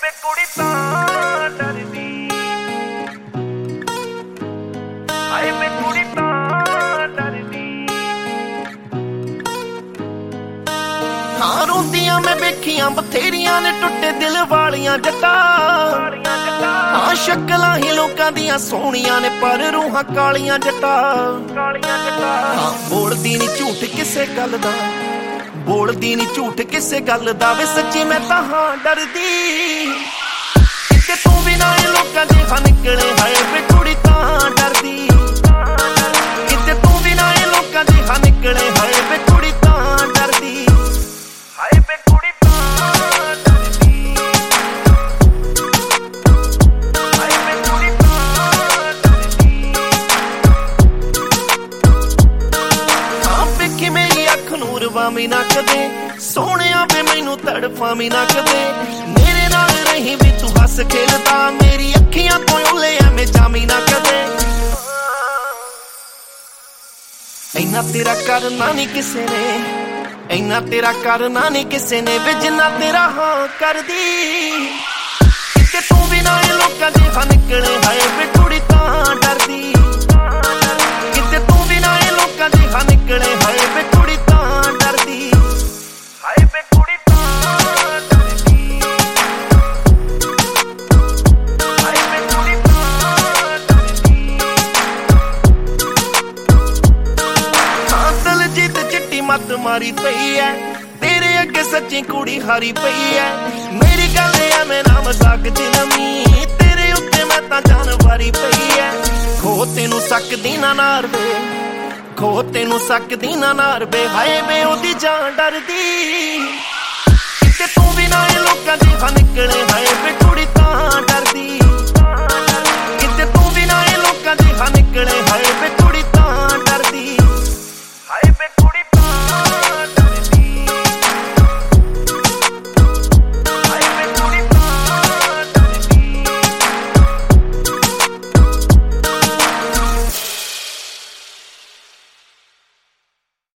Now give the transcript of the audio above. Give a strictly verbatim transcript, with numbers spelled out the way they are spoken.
ਵੇ ਕੁੜੀ ਤਾਂ ਡਰਦੀ, ਹਾਏ ਵੇ ਕੁੜੀ ਤਾਂ ਡਰਦੀ। ਹਾਂ ਰੋਂਦੀਆਂ ਮੈਂ ਵੇਖੀਆਂ ਬਥੇਰੀਆਂ ਨੇ ਟੁੱਟੇ ਦਿਲ ਵਾਲੀਆਂ ਜੱਟਾਂ। ਹਾਂ ਸ਼ਕਲਾਂ ਹੀ ਲੋਕਾਂ ਦੀਆਂ ਸੋਹਣੀਆਂ ਨੇ ਪਰ ਰੂਹਾਂ ਕਾਲੀਆਂ ਜੱਟਾਂ। ਹਾਂ ਬੋਲਦੀ ਨੀ ਝੂਠ ਕਿਸੇ ਗੱਲ ਦਾ, ਬੋਲਦੀ ਨੀ ਝੂਠ ਕਿਸੇ ਗੱਲ ਦਾ ਵੇ ਸੱਚੀ ਮੈਂ ਤਾਂ ਹਾਂ ਡਰਦੀ। ਕਿਤੇ ਤੂੰ ਵੀ ਨਾ ਇਹ ਲੋਕਾਂ ਦੇ ਹਾਂ ਨਿਕਲੇ ਹਾਏ ਵੇ ਕੁੜੀ ਤਾਂ ਡਰਦੀ। ਕਿਤੇ ਤੂੰ ਵੀ ਨਾ ਇਹ ਲੋਕਾਂ ਦੇ ਹਾਂ ਨਿਕਲੇ ਹਾਏ ਵੇ ਕੁੜੀ ਤਾਂ ਡਰਦੀ। ਹਾਏ ਵੇ ਕੁੜੀ ਤਾਂ ਡਰਦੀ, ਹਾਏ ਵੇ ਕੁੜੀ ਤਾਂ ਡਰਦੀ। ਹਾਂ ਵੇਖੀ ਮੇਰੀ ਅੱਖ ਨੂੰ ਰਵਾਵੀਂ ਨਾ ਕਦੇ, ਸੋਹਣਿਆ ਵੇ ਮੈਨੂੰ ਤੜਫਾਵੀਂ ਨਾ ਕਦੇ। ਮੇਰੇ ਨਾਲ ਰਹੀ ਵੀ ਤੂੰ ਹੱਸ ਖੇਲਦਾ, ਮੇਰੀ ਅੱਖੀਆਂ ਤੋਂ ਉਲੇ ਐਵੇਂ ਜਾਵੀਂ ਨਾ ਕਦੇ। ਇੰਨਾ ਤੇਰਾ ਕਰਨਾ ਨੀ ਕਿਸੇ ਨੇ, ਇੰਨਾ ਤੇਰਾ ਕਰਨਾ ਨੀ ਕਿਸੇ ਨੇ ਵੇ ਜਿੰਨਾ ਤੇਰਾ ਹਾਂ ਕਰਦੀ। ਕਿਤੇ ਤੂੰ ਵੀ ਨਾ ਇਹ ਲੋਕਾਂ ਦੇ ਹਾਂ ਨਿਕਲੇ ਹਾਏ ਵੇ ਕੁੜੀ ਤਾਂ ਡਰਦੀ। ਕਿਤੇ ਤੂੰ ਵੀ ਨਾ ਇਹ ਲੋਕਾਂ ਦੇ ਹਾਂ ਨਿਕਲੇ ਹਾਏ ਵੇ ਕੁੜੀ ਤਾਂ ਡਰਦੀ। ਹਾਏ ਵੇ ਕੁੜੀ ਤਾਂ ਡਰਦੀ, ਹਾਏ ਵੇ ਕੁੜੀ ਤਾਂ ਡਰਦੀ। ਹਾਂ ਦਲਜੀਤ ਚਿੱਟੀ ਮੱਤ ਮਾਰੀ ਪਈ ਐ, ਤੇਰੇ ਅੱਗੇ ਸੱਚੀ ਕੁੜੀ ਹਾਰੀ ਪਈ ਐ। ਮੇਰੀ ਗੱਲ ਐਵੇਂ ਨਾ ਮਜ਼ਾਕ ਚ ਲਵੀਂ, ਤੇਰੇ ਉੱਤੇ ਮੈਂ ਤਾਂ ਜਾਨ ਵਾਰੀ ਪਈ ਐ। ਖੋ ਤੈਨੂੰ ਸਕਦੀ ਨਾ ਨਾਰ ਵੇ, ਖੋ ਤੈਨੂੰ ਸਕਦੀ ਨਾ ਨਾਰ ਵੇ ਹਾਏ ਵੇ ਉਹਦੀ ਜਾਨ ਡਰਦੀ। ਕਿਤੇ ਤੂੰ ਵੀ ਨਾ ਇਹ ਲੋਕਾਂ ਦੇ ਹਾਂ ਨਿਕਲੇ